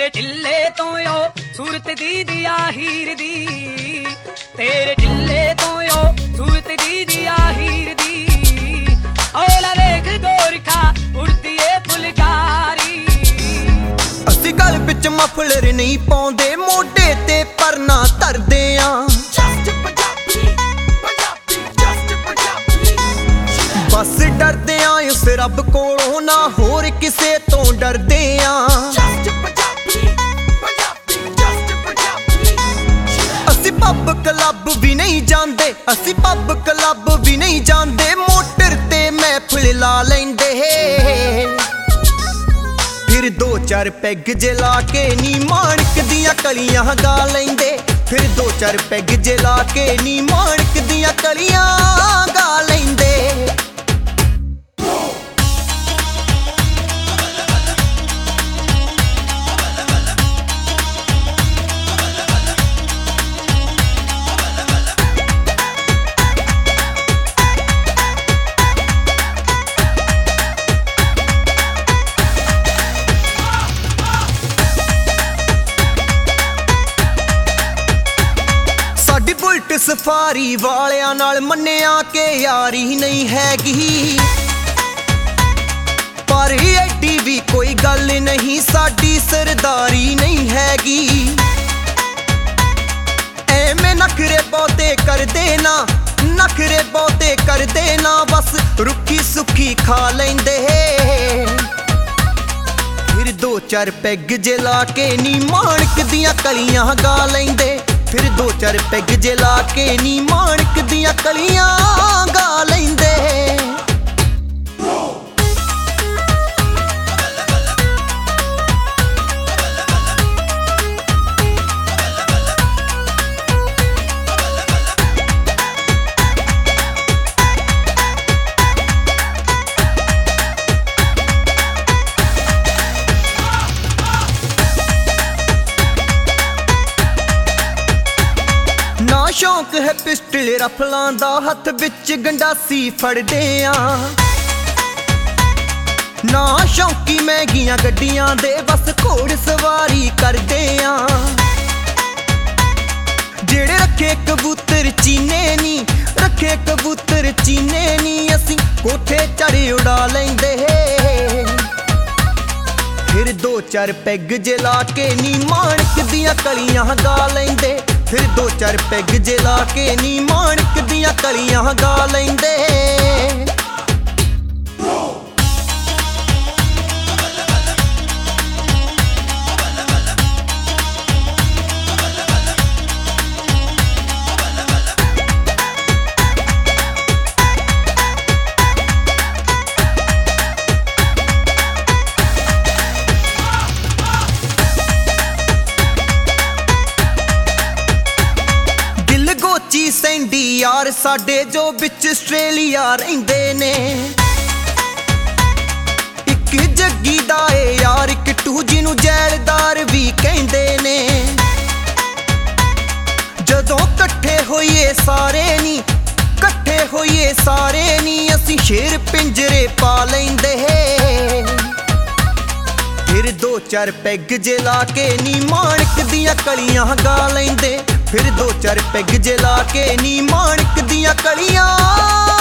तेरे ढिले तो यो सूरत दी दिया हीर दी, तेरे ढिले तो यो सूरत दी दिया हीर दी। ओला देख गोरखा उड़ती है फुलकारी। असी गल विच मफलर नहीं पाउंदे, मोढे ते परना धरदे आ। बस डरदे आ उस रब कोलों, ना होर किसे तो डरदे आ। असी पब क्लब भी नहीं जांदे, असी पब क्लब भी नहीं जांदे, मोटर ते महफिल ला लैंदे। फिर दो चार पैग जला के नी माणक दियां कलियां गा लैंदे, फिर दो चार पैग जला के नी माणक दियां कलियां गा लैंदे। बुलट सफारी वालियां नाल मन्निया के यारी नहीं हैगी, पर एडी भी कोई गल नहीं, साडी सरदारी नहीं हैगी। एवें नखरे बहुते कर देना, नखरे बहुते कर देना, बस रुखी सुखी खा लेंदे। फिर दो चार पैग जला के नी माणक दियां कलियां गा लेंदे, फिर दो चार पैग जला के नी माणक दियां कलियां गा लैंदे। ना शौक है पिस्टल रफलां दा, हथ विच गंडासी फड़दे आ। ना शौकी महंगियां गड्डियां दे, बस घोड़ सवारी करदे आ। जेड़े रखे कबूतर चीने नी, रखे कबूतर चीने नी, असी कोठे चढ़ उड़ा लेंदे। फिर दो चार पैग जला के नी माणक दियां कलियां गा लेंदे, फिर दो चार पैग जला के नी माणक दियां कलियां गा लेंदे। गोची सैंडी यार साडे जो बिच आस्ट्रेलिया रहिंदे ने, इक जग्गी दा ए यार किट्टू जिनू जैलदार भी कहिंदे ने। जदों कट्ठे होइए सारे नी, कट्ठे होइए सारे नी, असी शेर पिंजरे पा लैंदे। फिर दो चार पैग जला के नी माणक दियां कलियां गा लैंदे, फिर दो चार पैग जला के नी माणक दियां कलियां